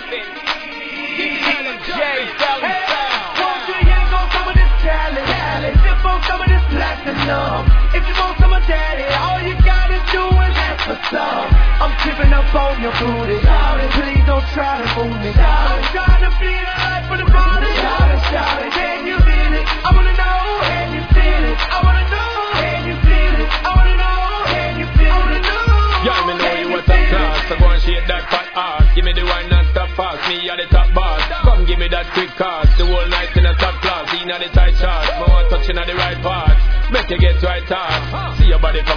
rapping. DJ Valley Sound. Won't you yank on some of this talent? Sip on some of this platinum. If you want some of daddy, all you gotta do is ask for some. I'm tripping up on your booty. Please don't try to move me. I'm trying to be the life for the party. Shout it, can you feel it? I wanna know, can you feel it? I wanna know, can you feel it? I wanna know, can you feel it? I wanna know. Y'all me know you was top class, so go and shake that fat ass. Give me the wine and stop fast, me at the top boss. Come give me that quick cast, the whole night in a top class, in the tight chart. More touching at the right part, make you get right hard. See your body from